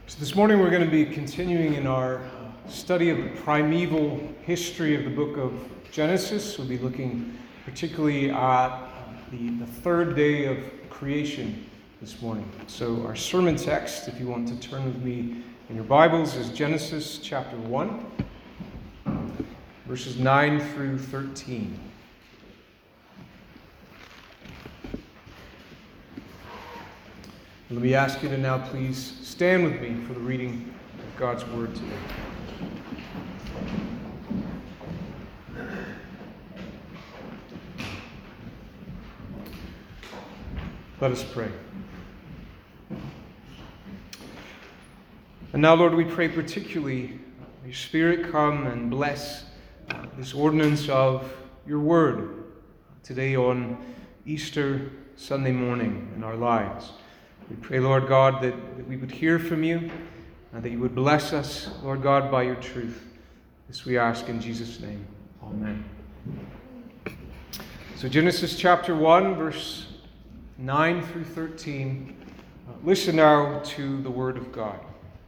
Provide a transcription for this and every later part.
So this morning we're going to be continuing in our study of the primeval history of the book of Genesis. We'll be looking particularly at the third day of creation this morning. So our sermon text, if you want to turn with me in your Bibles, is Genesis chapter 1, verses 9 through 13. Let me ask you to now please stand with me for the reading of God's Word today. Let us pray. And now, Lord, we pray particularly, your Spirit come and bless this ordinance of your Word today on Easter Sunday morning in our lives. We pray, Lord God, that we would hear from you and that you would bless us, Lord God, by your truth. This we ask in Jesus' name. Amen. So Genesis chapter 1, verse 9 through 13. Listen now to the word of God.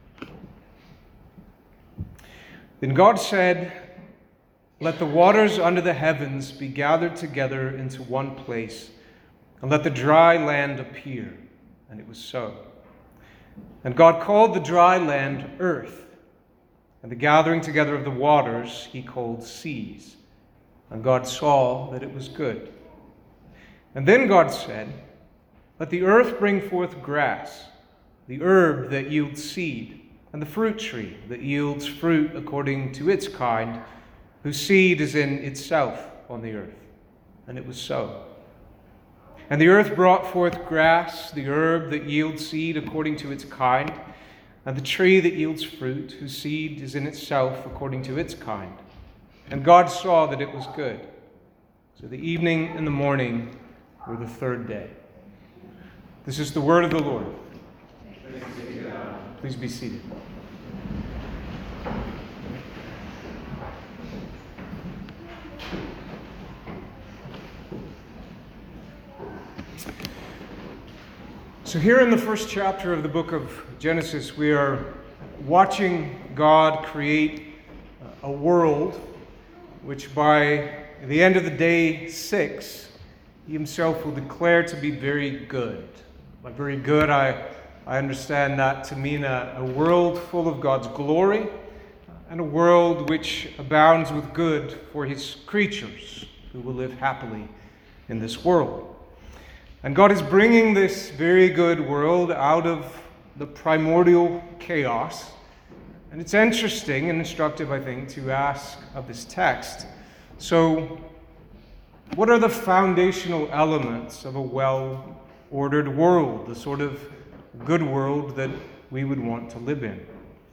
Then God said, "Let the waters under the heavens be gathered together into one place, and let the dry land appear." And it was so. And God called the dry land earth, and the gathering together of the waters he called seas. And God saw that it was good. And then God said, "Let the earth bring forth grass, the herb that yields seed, and the fruit tree that yields fruit according to its kind, whose seed is in itself on the earth." And it was so. And the earth brought forth grass, the herb that yields seed according to its kind, and the tree that yields fruit, whose seed is in itself according to its kind. And God saw that it was good. So the evening and the morning were the third day. This is the word of the Lord. Please be seated. So here in the first chapter of the book of Genesis, we are watching God create a world which by the end of the day 6, he himself will declare to be very good. By very good, I understand that to mean a world full of God's glory and a world which abounds with good for his creatures who will live happily in this world. And God is bringing this very good world out of the primordial chaos. And it's interesting and instructive, I think, to ask of this text, so what are the foundational elements of a well-ordered world, the sort of good world that we would want to live in?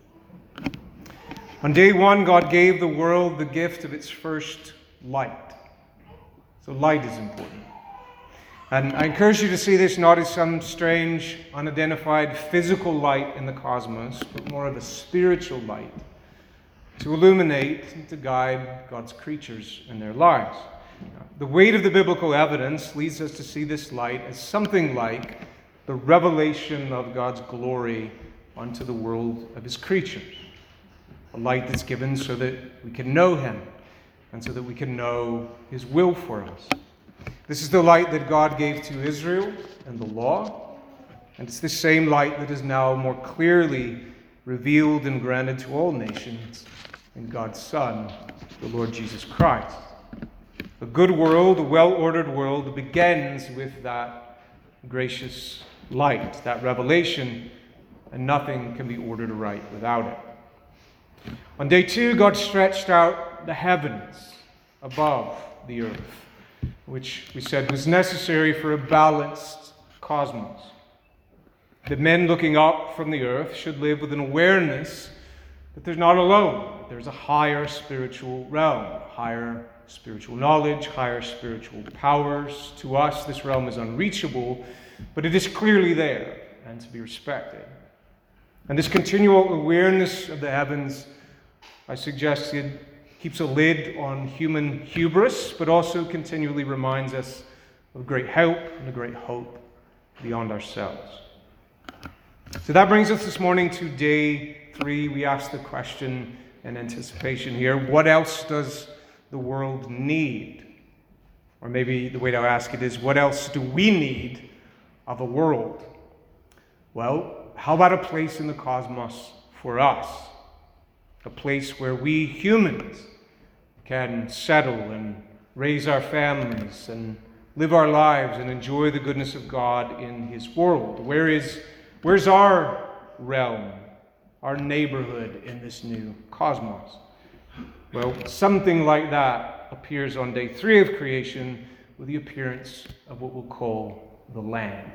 On day 1, God gave the world the gift of its first light. So light is important. And I encourage you to see this not as some strange, unidentified physical light in the cosmos, but more of a spiritual light to illuminate and to guide God's creatures in their lives. The weight of the biblical evidence leads us to see this light as something like the revelation of God's glory unto the world of his creatures. A light that's given so that we can know him and so that we can know his will for us. This is the light that God gave to Israel and the law, and it's this same light that is now more clearly revealed and granted to all nations in God's Son, the Lord Jesus Christ. A good world, a well-ordered world, begins with that gracious light, that revelation, and nothing can be ordered aright without it. On day 2, God stretched out the heavens above the earth, which we said was necessary for a balanced cosmos. That men looking up from the earth should live with an awareness that they're not alone. There's a higher spiritual realm, higher spiritual knowledge, higher spiritual powers. To us, this realm is unreachable, but it is clearly there and to be respected. And this continual awareness of the heavens, I suggested, keeps a lid on human hubris, but also continually reminds us of great help and a great hope beyond ourselves. So that brings us this morning to day 3. We ask the question in anticipation here, what else does the world need? Or maybe the way to ask it is, what else do we need of a world? Well, how about a place in the cosmos for us? A place where we humans can settle and raise our families and live our lives and enjoy the goodness of God in His world. Where's our realm, our neighborhood in this new cosmos? Well, something like that appears on day 3 of creation with the appearance of what we'll call the land.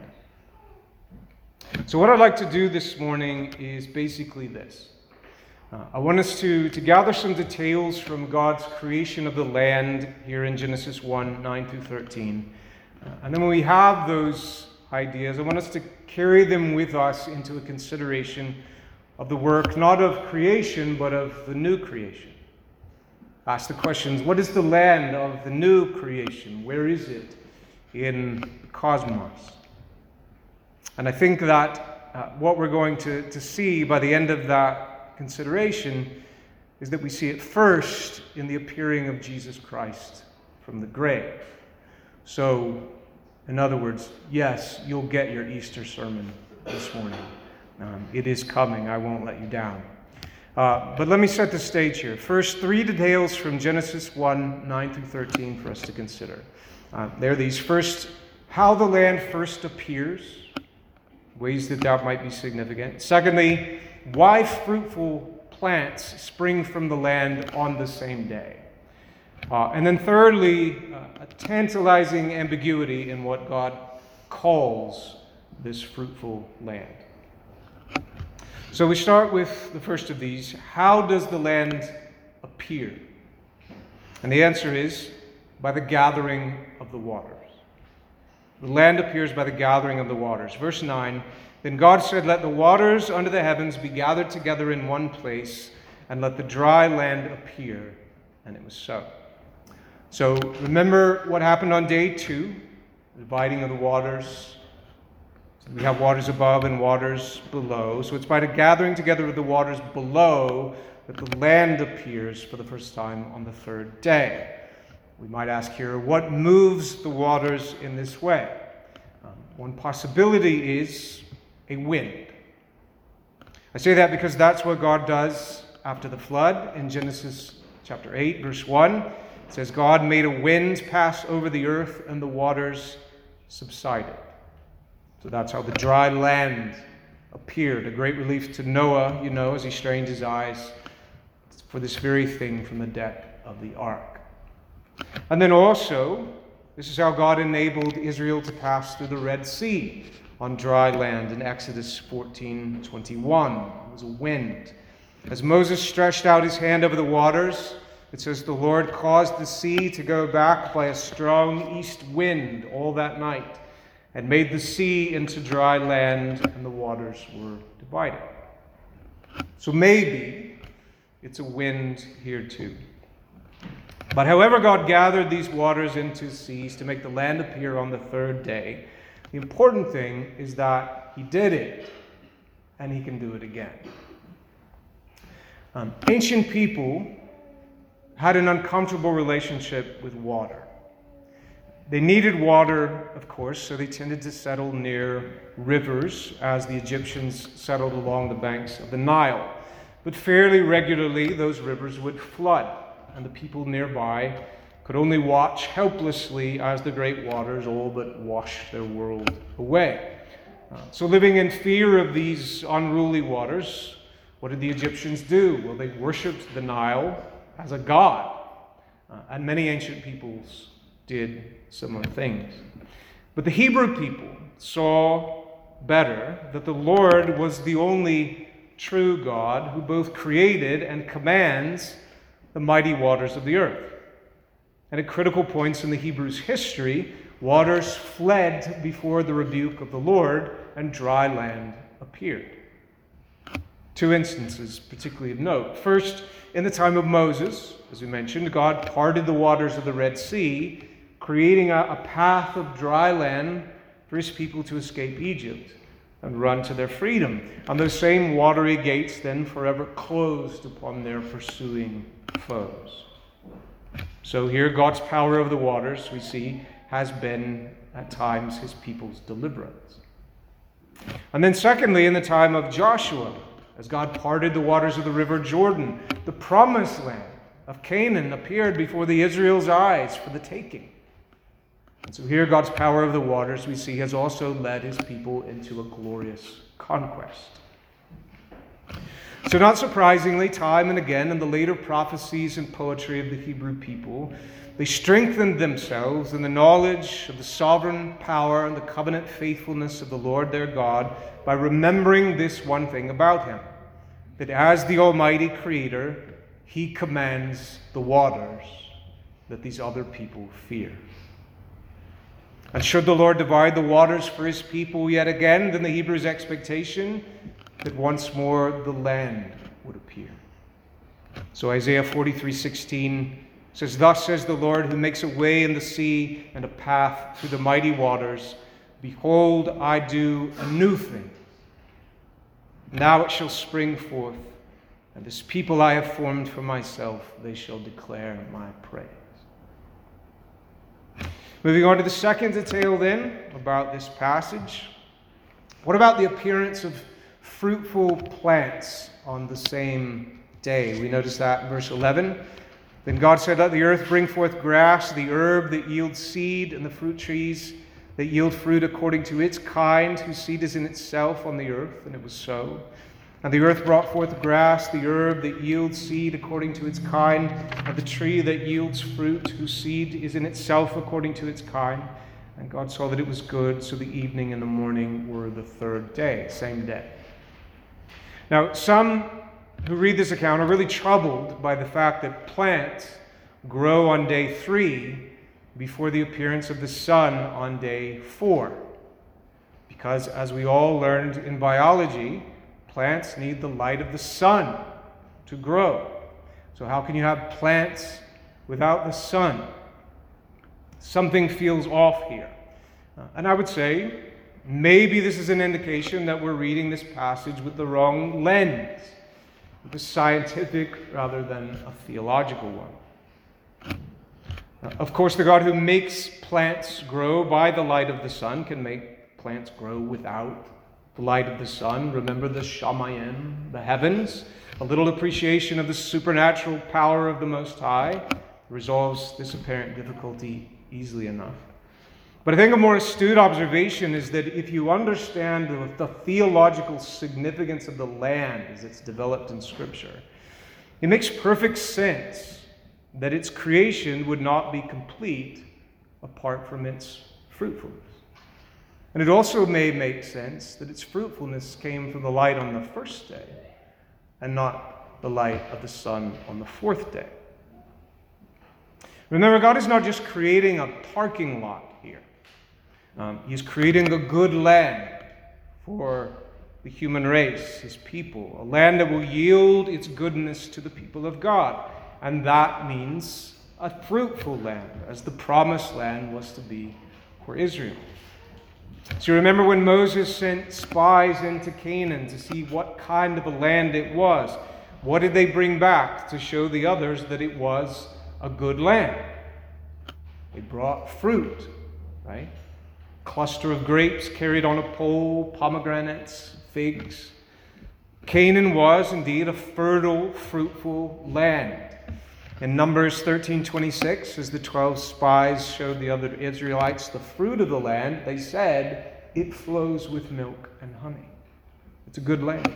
So what I'd like to do this morning is basically this. I want us to gather some details from God's creation of the land here in Genesis 1, 9 through 13. And then when we have those ideas, I want us to carry them with us into a consideration of the work not of creation, but of the new creation. Ask the questions, what is the land of the new creation? Where is it in the cosmos? And I think that what we're going to see by the end of that consideration is that we see it first in the appearing of Jesus Christ from the grave. So, in other words, yes, you'll get your Easter sermon this morning. It is coming. I won't let you down. But let me set the stage here. First, 3 details from Genesis 1, 9 through 13 for us to consider. There are these. First, how the land first appears, ways that might be significant. Secondly, why fruitful plants spring from the land on the same day. And then thirdly, a tantalizing ambiguity in what God calls this fruitful land. So we start with the first of these. How does the land appear? And the answer is by the gathering of the waters. The land appears by the gathering of the waters. Verse 9, then God said, let the waters under the heavens be gathered together in one place, and let the dry land appear. And it was so. So remember what happened on day 2, the dividing of the waters. We have waters above and waters below. So it's by the gathering together of the waters below that the land appears for the first time on the 3rd day. We might ask here, what moves the waters in this way? One possibility is a wind. I say that because that's what God does after the flood in Genesis chapter 8, verse 1. It says, God made a wind pass over the earth and the waters subsided. So that's how the dry land appeared. A great relief to Noah, as he strained his eyes for this very thing from the deck of the ark. And then also, this is how God enabled Israel to pass through the Red Sea on dry land in Exodus 14:21. It was a wind. As Moses stretched out his hand over the waters, it says the Lord caused the sea to go back by a strong east wind all that night, and made the sea into dry land, and the waters were divided. So maybe it's a wind here too. But however God gathered these waters into seas to make the land appear on the 3rd day, the important thing is that He did it, and He can do it again. Ancient people had an uncomfortable relationship with water. They needed water, of course, so they tended to settle near rivers, as the Egyptians settled along the banks of the Nile. But fairly regularly, those rivers would flood, and the people nearby could only watch helplessly as the great waters all but washed their world away. So living in fear of these unruly waters, what did the Egyptians do? Well, they worshipped the Nile as a god, and many ancient peoples did similar things. But the Hebrew people saw better that the Lord was the only true God who both created and commands the mighty waters of the earth. And at critical points in the Hebrews' history, waters fled before the rebuke of the Lord, and dry land appeared. 2 instances particularly of note. First, in the time of Moses, as we mentioned, God parted the waters of the Red Sea, creating a path of dry land for His people to escape Egypt. and run to their freedom. And those same watery gates then forever closed upon their pursuing foes. So here God's power over the waters, we see, has been at times his people's deliverance. And then secondly, in the time of Joshua, as God parted the waters of the river Jordan, the promised land of Canaan appeared before the Israel's eyes for the taking. And so here God's power over the waters, we see, has also led his people into a glorious conquest. So not surprisingly, time and again in the later prophecies and poetry of the Hebrew people, they strengthened themselves in the knowledge of the sovereign power and the covenant faithfulness of the Lord their God by remembering this one thing about him, that as the Almighty Creator, he commands the waters that these other people fear. And should the Lord divide the waters for his people yet again, then the Hebrews' expectation that once more the land would appear. So Isaiah 43:16 says, "Thus says the Lord, who makes a way in the sea and a path through the mighty waters. Behold, I do a new thing. Now it shall spring forth, and this people I have formed for myself, they shall declare my praise." Moving on to the second detail then about this passage. What about the appearance of fruitful plants on the same day? We notice that in verse 11. Then God said, "Let the earth bring forth grass, the herb that yields seed, and the fruit trees that yield fruit according to its kind, whose seed is in itself on the earth." And it was so. And the earth brought forth grass, the herb that yields seed according to its kind, and the tree that yields fruit, whose seed is in itself according to its kind. And God saw that it was good, so the evening and the morning were the third day, same day. Now, some who read this account are really troubled by the fact that plants grow on day 3 before the appearance of the sun on day 4. Because, as we all learned in biology, plants need the light of the sun to grow. So how can you have plants without the sun? Something feels off here. And I would say, maybe this is an indication that we're reading this passage with the wrong lens, with a scientific rather than a theological one. Of course, the God who makes plants grow by the light of the sun can make plants grow without the light of the sun. Remember the Shamayim, the heavens. A little appreciation of the supernatural power of the Most High resolves this apparent difficulty easily enough. But I think a more astute observation is that if you understand the theological significance of the land as it's developed in Scripture, it makes perfect sense that its creation would not be complete apart from its fruitfulness. And it also may make sense that its fruitfulness came from the light on the first day and not the light of the sun on the fourth day. Remember, God is not just creating a parking lot here. He's creating a good land for the human race, his people, a land that will yield its goodness to the people of God. And that means a fruitful land, as the promised land was to be for Israel. So you remember when Moses sent spies into Canaan to see what kind of a land it was. What did they bring back to show the others that it was a good land? They brought fruit, right? Cluster of grapes carried on a pole, pomegranates, figs. Canaan was indeed a fertile, fruitful land. In Numbers 13:26, as the 12 spies showed the other Israelites the fruit of the land, they said, "It flows with milk and honey." It's a good land.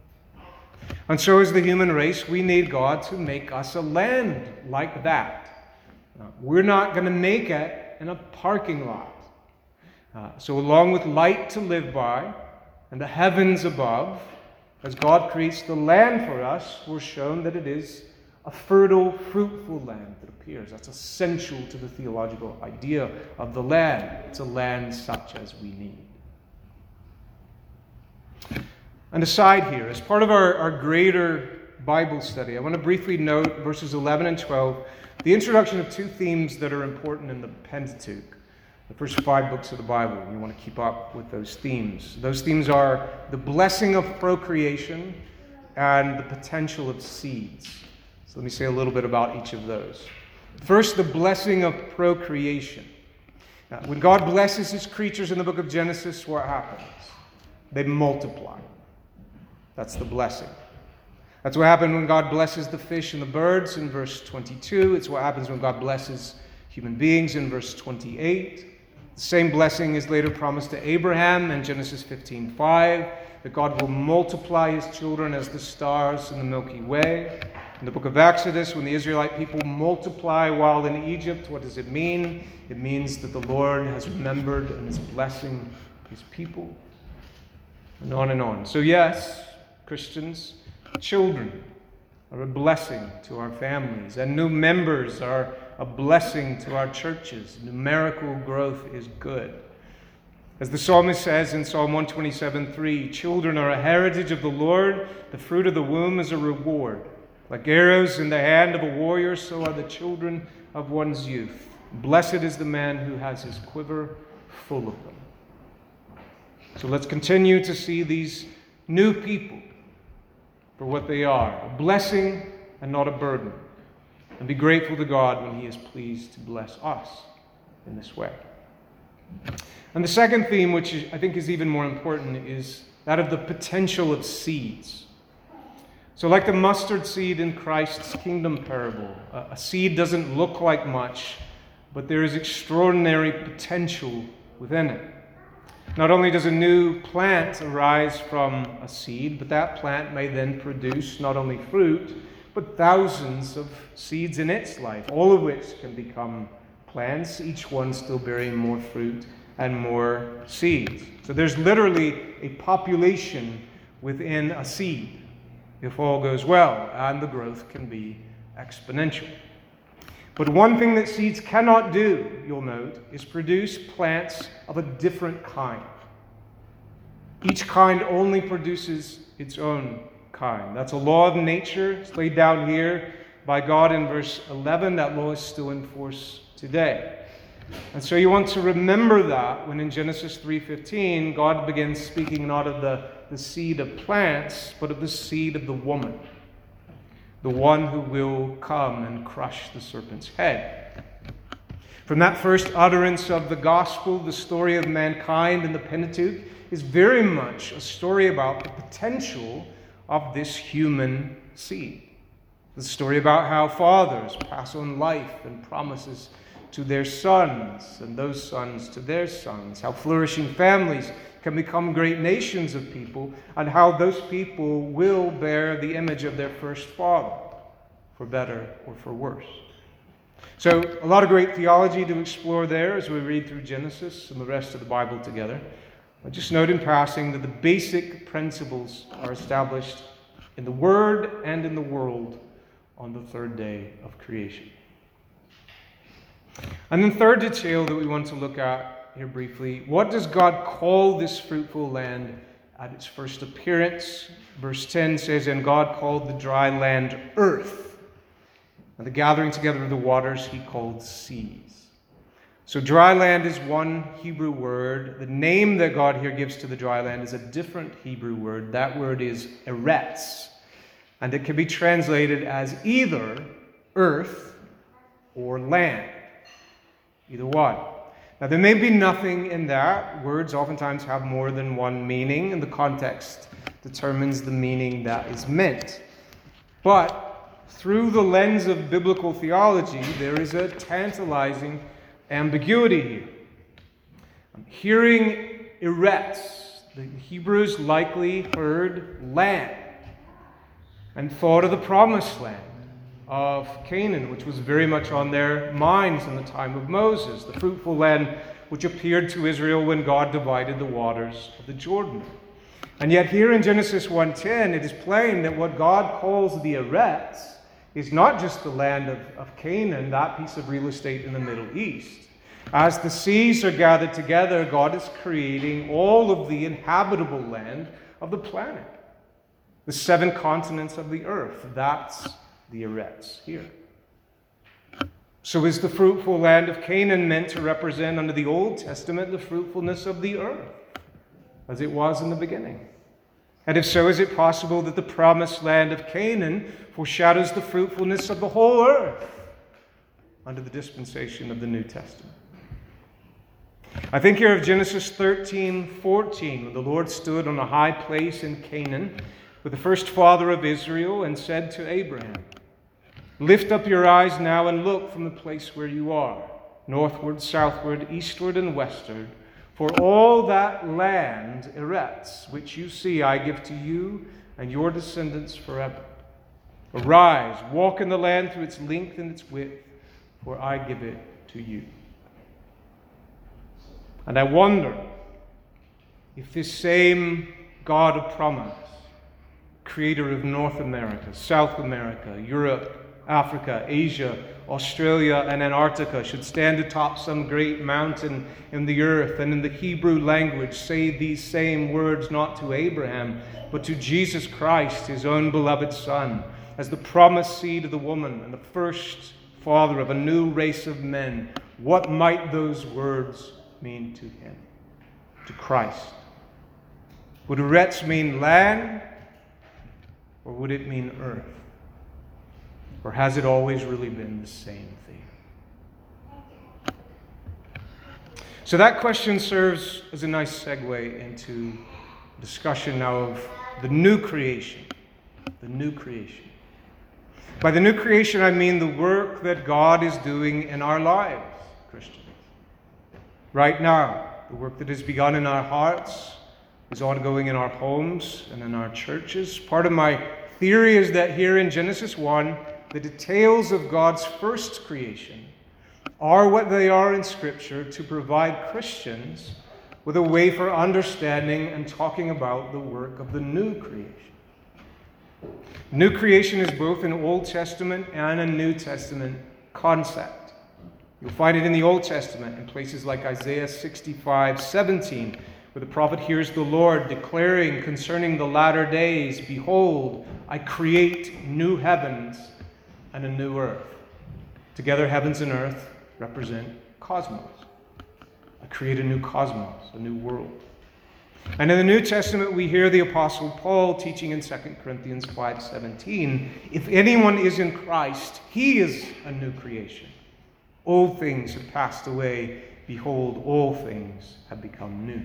And so as the human race, we need God to make us a land like that. We're not going to make it in a parking lot. So along with light to live by and the heavens above, as God creates the land for us, we're shown that it is a fertile, fruitful land that appears. That's essential to the theological idea of the land. It's a land such as we need. And aside here, as part of our greater Bible study, I want to briefly note verses 11 and 12, the introduction of two themes that are important in the Pentateuch. The first 5 books of the Bible. You want to keep up with those themes. Those themes are the blessing of procreation and the potential of seeds. So let me say a little bit about each of those. First, the blessing of procreation. Now, when God blesses his creatures in the book of Genesis, what happens? They multiply. That's the blessing. That's what happened when God blesses the fish and the birds in verse 22. It's what happens when God blesses human beings in verse 28. The same blessing is later promised to Abraham in Genesis 15:5, that God will multiply his children as the stars in the Milky Way. In the book of Exodus, when the Israelite people multiply while in Egypt, what does it mean? It means that the Lord has remembered and is blessing his people. And on and on. So yes, Christians, children are a blessing to our families, and new members are a blessing to our churches. Numerical growth is good. As the psalmist says in Psalm 127:3, children are a heritage of the Lord, the fruit of the womb is a reward. Like arrows in the hand of a warrior, so are the children of one's youth. Blessed is the man who has his quiver full of them. So let's continue to see these new people for what they are, a blessing and not a burden, and be grateful to God when he is pleased to bless us in this way. And the second theme, which I think is even more important, is that of the potential of seeds. So like the mustard seed in Christ's kingdom parable, a seed doesn't look like much, but there is extraordinary potential within it. Not only does a new plant arise from a seed, but that plant may then produce not only fruit, but thousands of seeds in its life, all of which can become plants, each one still bearing more fruit and more seeds. So there's literally a population within a seed, if all goes well, and the growth can be exponential. But one thing that seeds cannot do, you'll note, is produce plants of a different kind. Each kind only produces its own kind. That's a law of nature. It's laid down here by God in verse 11. That law is still in force today. And so you want to remember that when in Genesis 3:15, God begins speaking not of the seed of plants, but of the seed of the woman, the one who will come and crush the serpent's head. From that first utterance of the gospel, the story of mankind in the Pentateuch is very much a story about the potential of this human seed. The story about how fathers pass on life and promises to their sons, and those sons to their sons, how flourishing families can become great nations of people, and how those people will bear the image of their first father, for better or for worse. So, a lot of great theology to explore there as we read through Genesis and the rest of the Bible together. I'll just note in passing that the basic principles are established in the Word and in the world on the third day of creation. And then third detail that we want to look at here briefly, what does God call this fruitful land at its first appearance? Verse 10 says, and God called the dry land earth, and the gathering together of the waters he called seas. So dry land is one Hebrew word. The name that God here gives to the dry land is a different Hebrew word. That word is eretz, and it can be translated as either earth or land. Either one. Now, there may be nothing in that. Words oftentimes have more than one meaning, and the context determines the meaning that is meant. But through the lens of biblical theology, there is a tantalizing ambiguity here. Hearing eretz, the Hebrews likely heard land and thought of the promised land of Canaan, which was very much on their minds in the time of Moses, the fruitful land which appeared to Israel when God divided the waters of the Jordan. And yet here in Genesis 1:10, it is plain that what God calls the eretz is not just the land of Canaan, that piece of real estate in the Middle East. As the seas are gathered together, God is creating all of the inhabitable land of the planet, the 7 continents of the earth. That's the eretz here. So is the fruitful land of Canaan meant to represent under the Old Testament the fruitfulness of the earth, as it was in the beginning? And if so, is it possible that the promised land of Canaan foreshadows the fruitfulness of the whole earth under the dispensation of the New Testament? I think here of Genesis 13:14, when the Lord stood on a high place in Canaan with the first father of Israel and said to Abraham, "Lift up your eyes now and look from the place where you are, northward, southward, eastward, and westward. For all that land, Eretz, which you see, I give to you and your descendants forever. Arise, walk in the land through its length and its width, for I give it to you." And I wonder if this same God of promise, creator of North America, South America, Europe, Africa, Asia, Australia, and Antarctica, should stand atop some great mountain in the earth and in the Hebrew language say these same words not to Abraham, but to Jesus Christ, his own beloved Son, as the promised seed of the woman and the first father of a new race of men. What might those words mean to him, to Christ? Would Eretz mean land, or would it mean earth? Or has it always really been the same thing? So that question serves as a nice segue into discussion now of the new creation. The new creation. By the new creation, I mean the work that God is doing in our lives, Christians. Right now, the work that has begun in our hearts is ongoing in our homes and in our churches. Part of my theory is that here in Genesis 1, the details of God's first creation are what they are in Scripture to provide Christians with a way for understanding and talking about the work of the new creation. New creation is both an Old Testament and a New Testament concept. You'll find it in the Old Testament in places like Isaiah 65:17, where the prophet hears the Lord declaring concerning the latter days, "Behold, I create new heavens and a new earth." Together, heavens and earth represent cosmos. I create a new cosmos, a new world. And in the New Testament, we hear the Apostle Paul teaching in 2 Corinthians 5:17, "If anyone is in Christ, he is a new creation. Old things have passed away. Behold, all things have become new."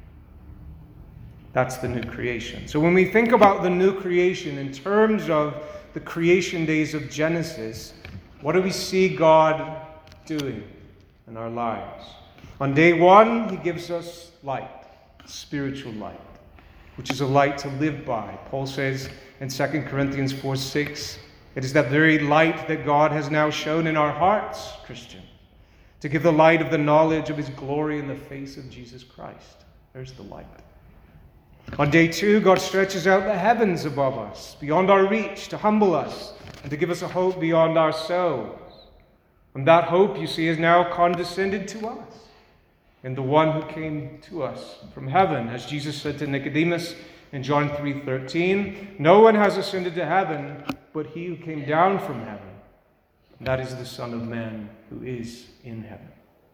That's the new creation. So when we think about the new creation in terms of the creation days of Genesis, what do we see God doing in our lives? On day one, he gives us light, spiritual light, which is a light to live by. Paul says in 2 Corinthians 4:6, it is that very light that God has now shown in our hearts, Christian, to give the light of the knowledge of his glory in the face of Jesus Christ. There's the light. On day two, God stretches out the heavens above us, beyond our reach, to humble us and to give us a hope beyond ourselves. And that hope, you see, is now condescended to us in the one who came to us from heaven. As Jesus said to Nicodemus in John 3:13, "No one has ascended to heaven but he who came down from heaven. And that is the Son of Man who is in heaven."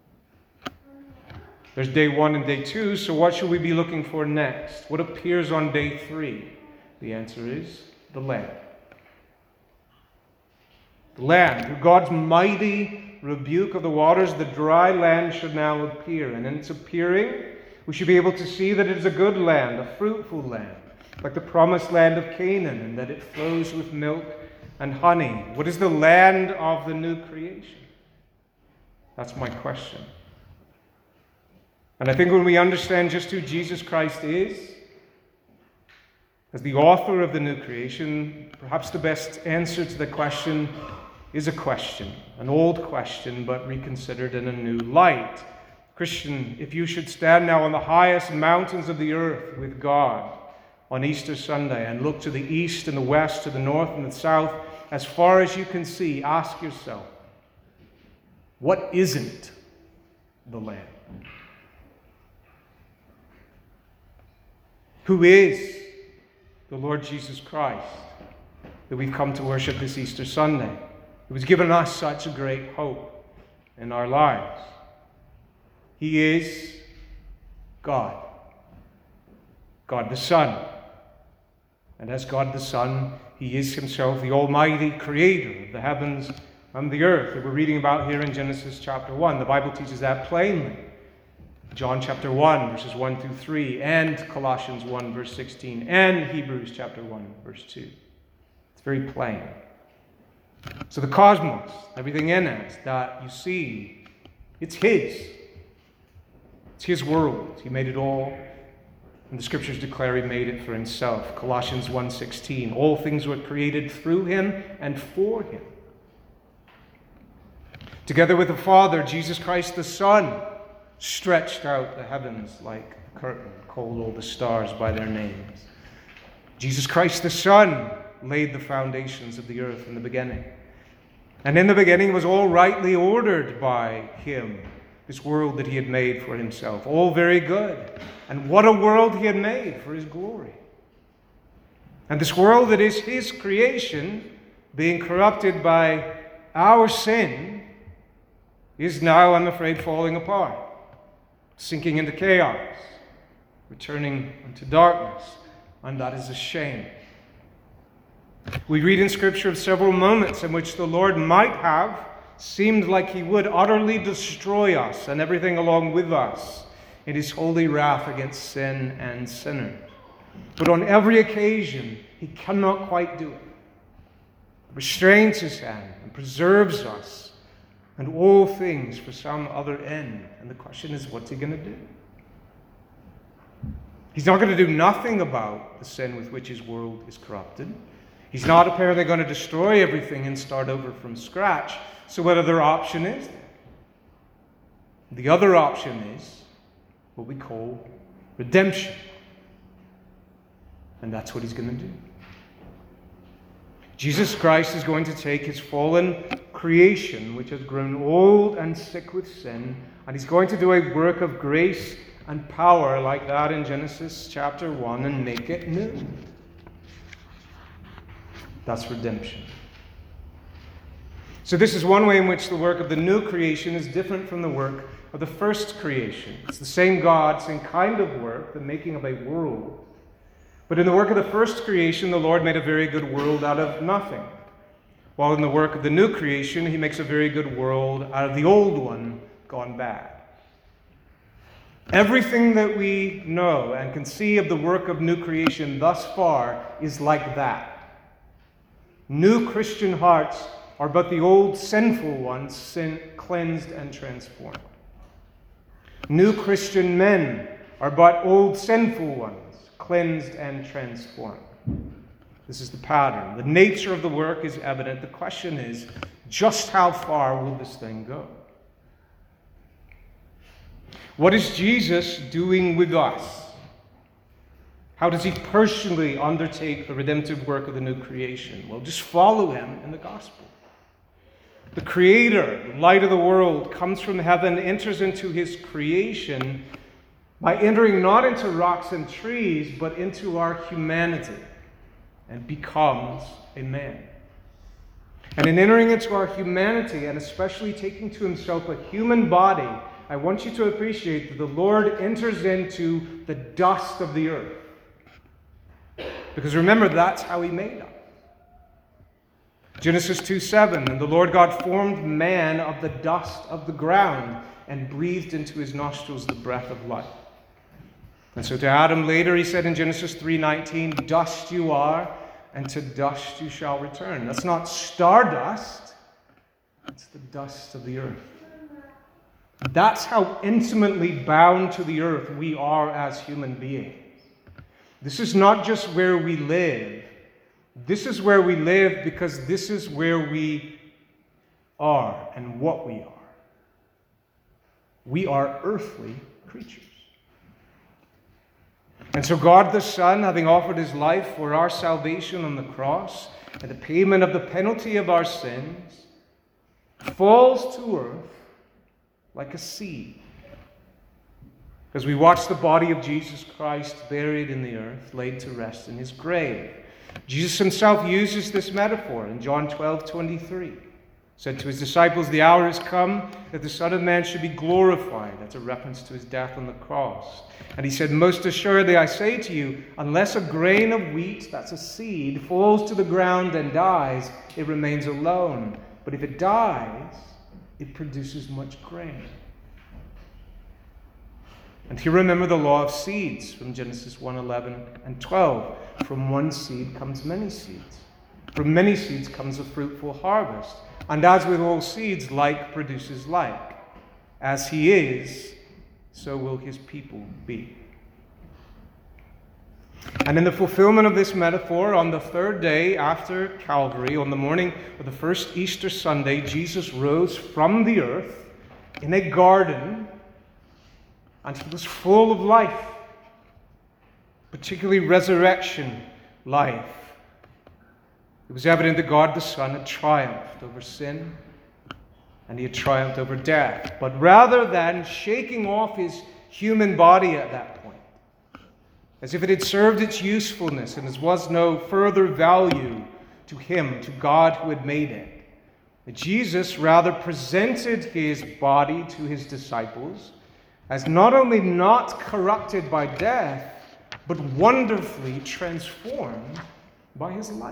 There's day one and day two, so what should we be looking for next? What appears on day three? The answer is the Lamb. The Lamb, through God's mighty rebuke of the waters, the dry land should now appear. And in its appearing, we should be able to see that it is a good land, a fruitful land, like the promised land of Canaan, and that it flows with milk and honey. What is the land of the new creation? That's my question. And I think when we understand just who Jesus Christ is, as the author of the new creation, perhaps the best answer to the question is a question, an old question, but reconsidered in a new light. Christian, if you should stand now on the highest mountains of the earth with God on Easter Sunday and look to the east and the west, to the north and the south, as far as you can see, ask yourself, what isn't the Lamb? Who is the Lord Jesus Christ that we've come to worship this Easter Sunday? who has given us such a great hope in our lives. He is God, God the Son. And as God the Son, he is himself the almighty creator of the heavens and the earth that we're reading about here in Genesis chapter 1. The Bible teaches that plainly. John chapter 1, verses 1 through 3, and Colossians 1, verse 16, and Hebrews chapter 1, verse 2. It's very plain. So the cosmos, everything in it that you see, it's his. It's his world. He made it all. And the scriptures declare he made it for himself. Colossians 1:16, all things were created through him and for him. Together with the Father, Jesus Christ the Son stretched out the heavens like a curtain, called all the stars by their names. Jesus Christ the Son laid the foundations of the earth in the beginning. And in the beginning was all rightly ordered by him, this world that he had made for himself. All very good. And what a world he had made for his glory. And this world that is his creation, being corrupted by our sin, is now, I'm afraid, falling apart, sinking into chaos, returning into darkness, and that is a shame. We read in Scripture of several moments in which the Lord might have seemed like he would utterly destroy us and everything along with us in his holy wrath against sin and sinners. But on every occasion, he cannot quite do it. He restrains his hand and preserves us and all things for some other end. And the question is, what's he going to do? He's not going to do nothing about the sin with which his world is corrupted. He's not apparently going to destroy everything and start over from scratch. So what other option is there? The other option is what we call redemption. And that's what he's going to do. Jesus Christ is going to take his fallen creation, which has grown old and sick with sin, and he's going to do a work of grace and power like that in Genesis chapter 1 and make it new. That's redemption. So this is one way in which the work of the new creation is different from the work of the first creation. It's the same God, same kind of work, the making of a world. But in the work of the first creation, the Lord made a very good world out of nothing. While in the work of the new creation, he makes a very good world out of the old one gone bad. Everything that we know and can see of the work of new creation thus far is like that. New Christian hearts are but the old sinful ones, cleansed and transformed. New Christian men are but old sinful ones, cleansed and transformed. This is the pattern. The nature of the work is evident. The question is, just how far will this thing go? What is Jesus doing with us? How does he personally undertake the redemptive work of the new creation? Well, just follow him in the gospel. The Creator, the light of the world, comes from heaven, enters into his creation by entering not into rocks and trees, but into our humanity, and becomes a man. And in entering into our humanity, and especially taking to himself a human body, I want you to appreciate that the Lord enters into the dust of the earth. Because remember, that's how he made us. Genesis 2:7, and the Lord God formed man of the dust of the ground and breathed into his nostrils the breath of life. And so to Adam later he said in Genesis 3:19, dust you are, and to dust you shall return. That's not stardust, it's the dust of the earth. That's how intimately bound to the earth we are as human beings. This is not just where we live. This is where we live because this is where we are and what we are. We are earthly creatures. And so God the Son, having offered his life for our salvation on the cross and the payment of the penalty of our sins, falls to earth like a seed. As we watch the body of Jesus Christ buried in the earth, laid to rest in his grave. Jesus himself uses this metaphor in John 12:23. Said to his disciples, "The hour has come that the Son of Man should be glorified." That's a reference to his death on the cross. And he said, "Most assuredly I say to you, unless a grain of wheat," that's a seed, "falls to the ground and dies, it remains alone. But if it dies, it produces much grain." And here remember the law of seeds from Genesis 1:11 and 12. From one seed comes many seeds. From many seeds comes a fruitful harvest. And as with all seeds, like produces like. As he is, so will his people be. And in the fulfillment of this metaphor, on the third day after Calvary, on the morning of the first Easter Sunday, Jesus rose from the earth in a garden, and he was full of life, particularly resurrection life. It was evident that God the Son had triumphed over sin, and he had triumphed over death. But rather than shaking off his human body at that point, as if it had served its usefulness and as was no further value to him, to God who had made it, Jesus rather presented his body to his disciples as not only not corrupted by death, but wonderfully transformed by his life.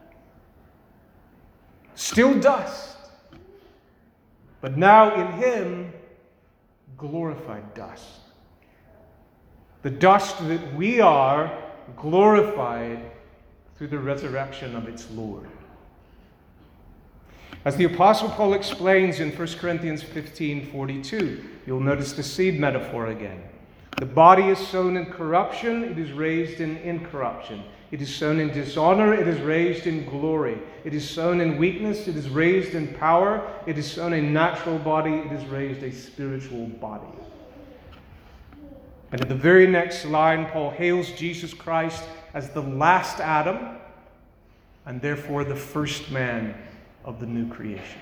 Still dust, but now in him, glorified dust. The dust that we are glorified through the resurrection of its Lord. As the Apostle Paul explains in 1 Corinthians 15:42, you'll notice the seed metaphor again. The body is sown in corruption, it is raised in incorruption. It is sown in dishonor, it is raised in glory. It is sown in weakness, it is raised in power. It is sown a natural body, it is raised a spiritual body. And in the very next line, Paul hails Jesus Christ as the last Adam, and therefore the first man of the new creation.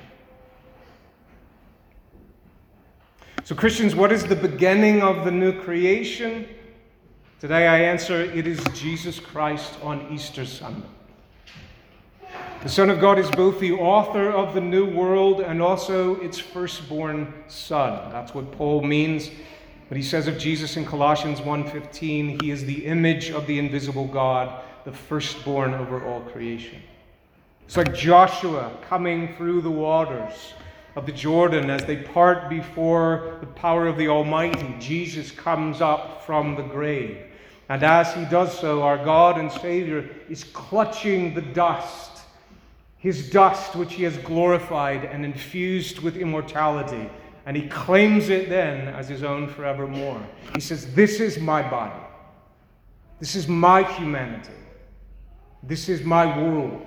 So Christians, what is the beginning of the new creation? Today I answer, it is Jesus Christ on Easter Sunday. The Son of God is both the author of the new world and also its firstborn son. That's what Paul means when he says of Jesus in Colossians 1:15, he is the image of the invisible God, the firstborn over all creation. It's like Joshua coming through the waters of the Jordan as they part before the power of the Almighty. Jesus comes up from the grave. And as he does so, our God and Savior is clutching the dust, his dust which he has glorified and infused with immortality. And he claims it then as his own forevermore. He says, "This is my body. This is my humanity. This is my world."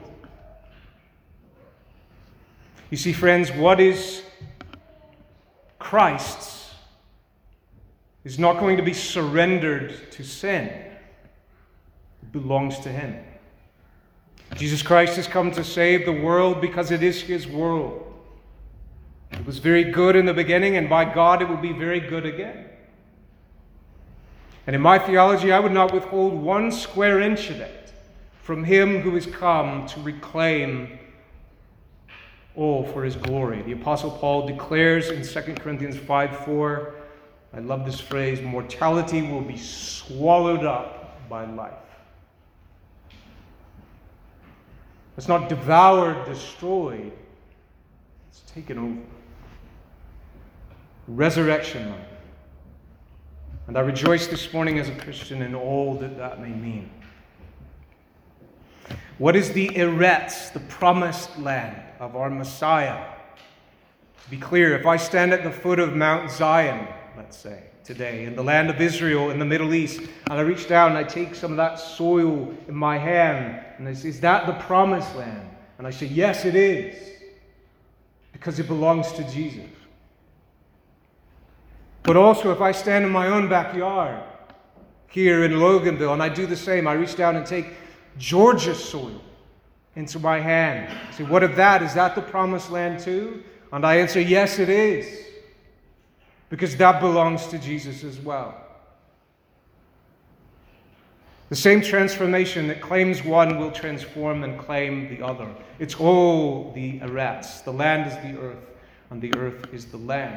You see, friends, what is Christ's is not going to be surrendered to sin. It belongs to him. Jesus Christ has come to save the world because it is his world. It was very good in the beginning, and by God it will be very good again. And in my theology, I would not withhold 1 square inch of it from him who has come to reclaim all for his glory. The Apostle Paul declares in 2 Corinthians 5:4, I love this phrase, mortality will be swallowed up by life. It's not devoured, destroyed. It's taken over. Resurrection life. And I rejoice this morning as a Christian in all that that may mean. What is the Eretz, the promised land of our Messiah? To be clear, if I stand at the foot of Mount Zion, let's say, today, in the land of Israel, in the Middle East, and I reach down and I take some of that soil in my hand, and I say, is that the promised land? And I say, yes, it is, because it belongs to Jesus. But also, if I stand in my own backyard, here in Loganville, and I do the same, I reach down and take Georgia's soil into my hand. I say, what of that? Is that the promised land too? And I answer, yes, it is. Because that belongs to Jesus as well. The same transformation that claims one will transform and claim the other. It's all the eretz. The land is the earth, and the earth is the land.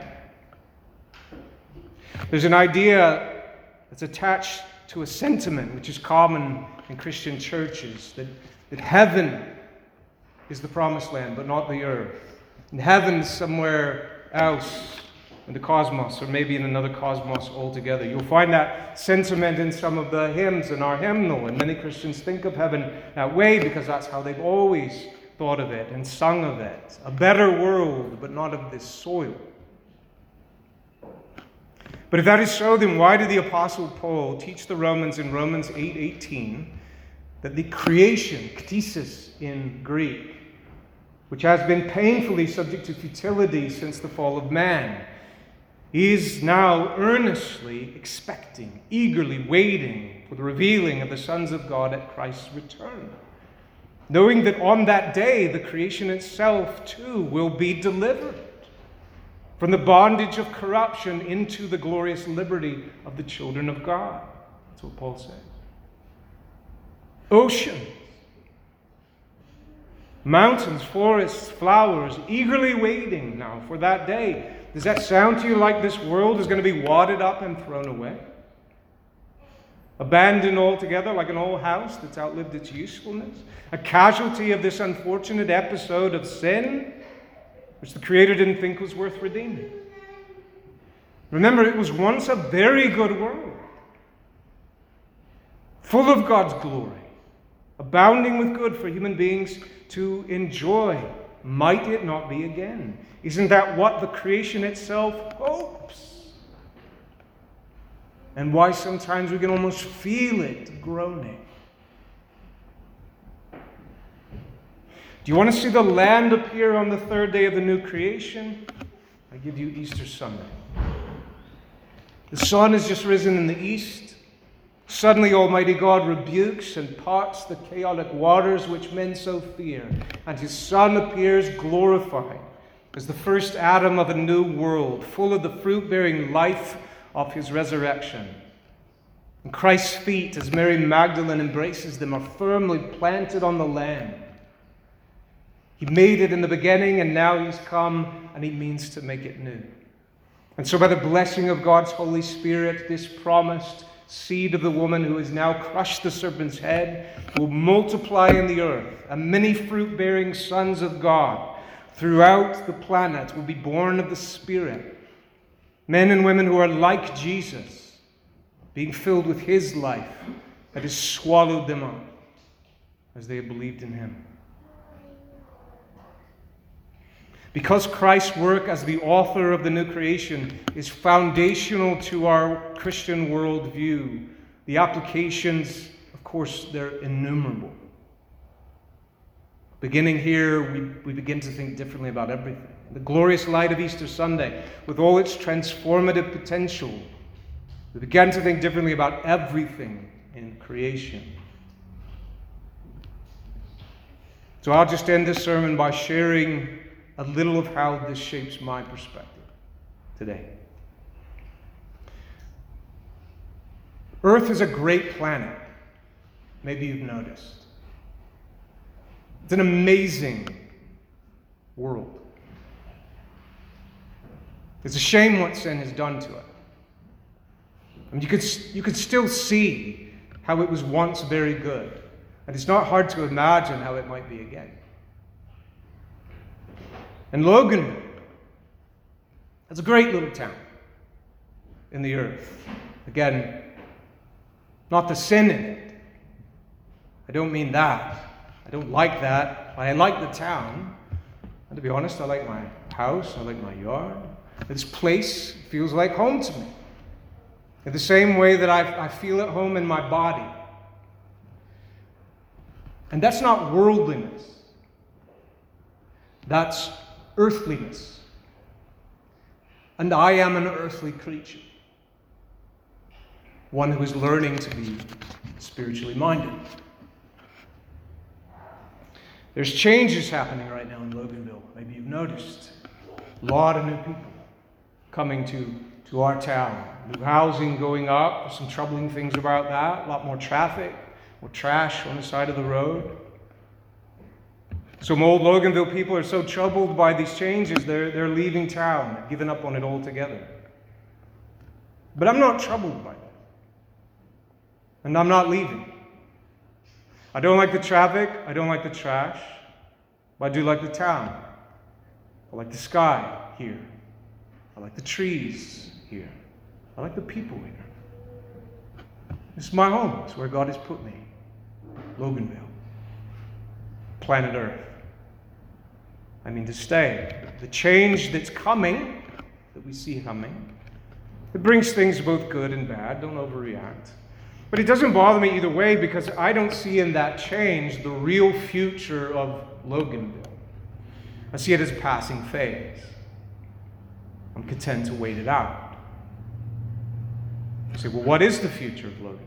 There's an idea that's attached to a sentiment which is common in Christian churches, that heaven is the promised land, but not the earth. And heaven's somewhere else in the cosmos, or maybe in another cosmos altogether. You'll find that sentiment in some of the hymns in our hymnal, and many Christians think of heaven that way because that's how they've always thought of it and sung of it. A better world, but not of this soil. But if that is so, then why did the Apostle Paul teach the Romans in Romans 8:18 that the creation, ktisis in Greek, which has been painfully subject to futility since the fall of man, is now earnestly expecting, eagerly waiting for the revealing of the sons of God at Christ's return, knowing that on that day the creation itself too will be delivered from the bondage of corruption into the glorious liberty of the children of God. That's what Paul says. Oceans, mountains, forests, flowers, eagerly waiting now for that day. Does that sound to you like this world is going to be wadded up and thrown away? Abandoned altogether like an old house that's outlived its usefulness? A casualty of this unfortunate episode of sin, which the Creator didn't think was worth redeeming. Remember, it was once a very good world, full of God's glory, abounding with good for human beings to enjoy. Might it not be again? Isn't that what the creation itself hopes? And why sometimes we can almost feel it groaning. Do you want to see the land appear on the third day of the new creation? I give you Easter Sunday. The sun has just risen in the east. Suddenly Almighty God rebukes and parts the chaotic waters which men so fear, and His Son appears glorified as the first Adam of a new world, full of the fruit-bearing life of His resurrection. And Christ's feet, as Mary Magdalene embraces them, are firmly planted on the land. He made it in the beginning, and now He's come, and He means to make it new. And so by the blessing of God's Holy Spirit, this promised seed of the woman who has now crushed the serpent's head will multiply in the earth, and many fruit-bearing sons of God throughout the planet will be born of the Spirit. Men and women who are like Jesus, being filled with His life that has swallowed them up as they have believed in Him. Because Christ's work as the author of the new creation is foundational to our Christian worldview, the applications, of course, they're innumerable. Beginning here, we begin to think differently about everything. The glorious light of Easter Sunday, with all its transformative potential, we began to think differently about everything in creation. So I'll just end this sermon by sharing a little of how this shapes my perspective today. Earth is a great planet. Maybe you've noticed. It's an amazing world. It's a shame what sin has done to it. I mean, you could still see how it was once very good. And it's not hard to imagine how it might be again. And Loganville, that's a great little town in the earth. Again, not the sin in it. I don't mean that. I don't like that. I like the town. And to be honest, I like my house. I like my yard. This place feels like home to me. In the same way that I feel at home in my body. And that's not worldliness. That's earthliness. And I am an earthly creature. One who is learning to be spiritually minded. There's changes happening right now in Loganville. Maybe you've noticed. A lot of new people coming to to our town. New housing going up, there's some troubling things about that, a lot more traffic, more trash on the side of the road. Some old Loganville people are so troubled by these changes, they're leaving town, they've given up on it altogether. But I'm not troubled by that. And I'm not leaving. I don't like the traffic, I don't like the trash, but I do like the town. I like the sky here. I like the trees here. I like the people here. This is my home. It's where God has put me. Loganville. Planet Earth. I mean to stay. The change that's coming, that we see coming, it brings things both good and bad. Don't overreact. But it doesn't bother me either way because I don't see in that change the real future of Loganville. I see it as a passing phase. I'm content to wait it out. You say, well, what is the future of Loganville?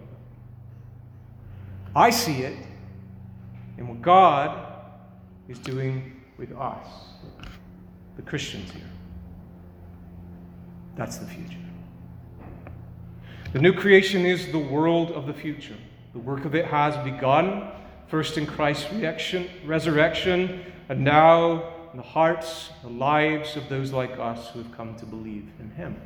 I see it in what God is doing with us, the Christians here. That's the future. The new creation is the world of the future. The work of it has begun, first in Christ's resurrection, and now in the hearts, the lives of those like us who have come to believe in him.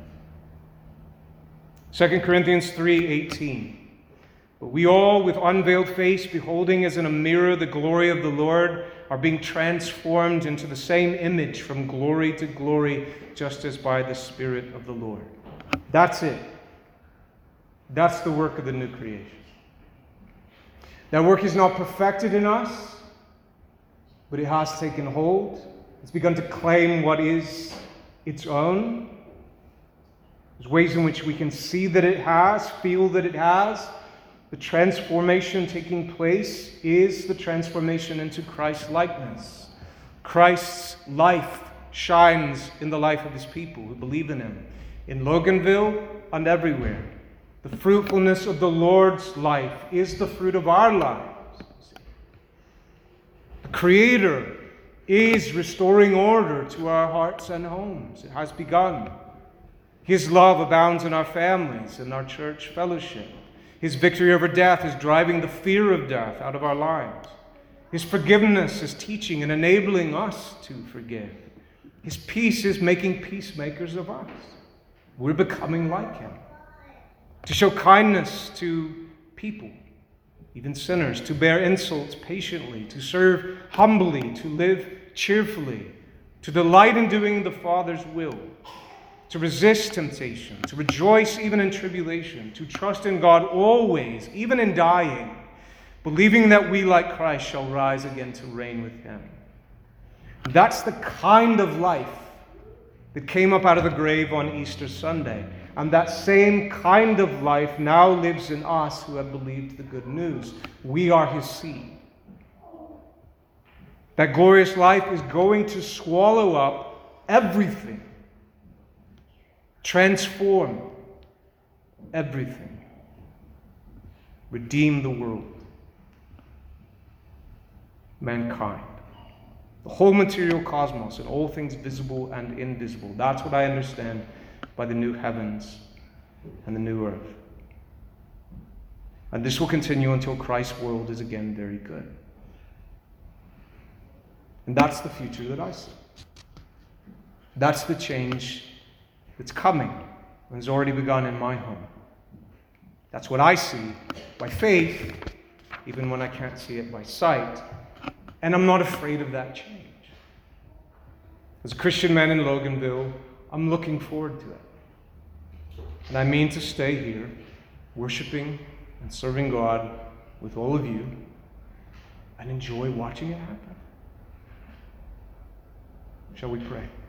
2 Corinthians 3:18. But we all, with unveiled face, beholding as in a mirror the glory of the Lord, are being transformed into the same image from glory to glory, just as by the Spirit of the Lord. That's it. That's the work of the new creation. That work is not perfected in us, but it has taken hold. It's begun to claim what is its own. There's ways in which we can see that it has, feel that it has. The transformation taking place is the transformation into Christ's likeness. Christ's life shines in the life of his people who believe in him, in Loganville and everywhere. The fruitfulness of the Lord's life is the fruit of our lives. The Creator is restoring order to our hearts and homes. It has begun. His love abounds in our families, in our church fellowship. His victory over death is driving the fear of death out of our lives. His forgiveness is teaching and enabling us to forgive. His peace is making peacemakers of us. We're becoming like him. To show kindness to people, even sinners, to bear insults patiently, to serve humbly, to live cheerfully, to delight in doing the Father's will, to resist temptation, to rejoice even in tribulation, to trust in God always, even in dying, believing that we, like Christ, shall rise again to reign with him. That's the kind of life that came up out of the grave on Easter Sunday. And that same kind of life now lives in us who have believed the good news. We are his seed. That glorious life is going to swallow up everything, transform everything, redeem the world, mankind, the whole material cosmos and all things visible and invisible. That's what I understand by the new heavens and the new earth. And this will continue until Christ's world is again very good. And that's the future that I see. That's the change that's coming and has already begun in my home. That's what I see by faith, even when I can't see it by sight. And I'm not afraid of that change. As a Christian man in Loganville, I'm looking forward to it. And I mean to stay here, worshiping and serving God with all of you, and enjoy watching it happen. Shall we pray?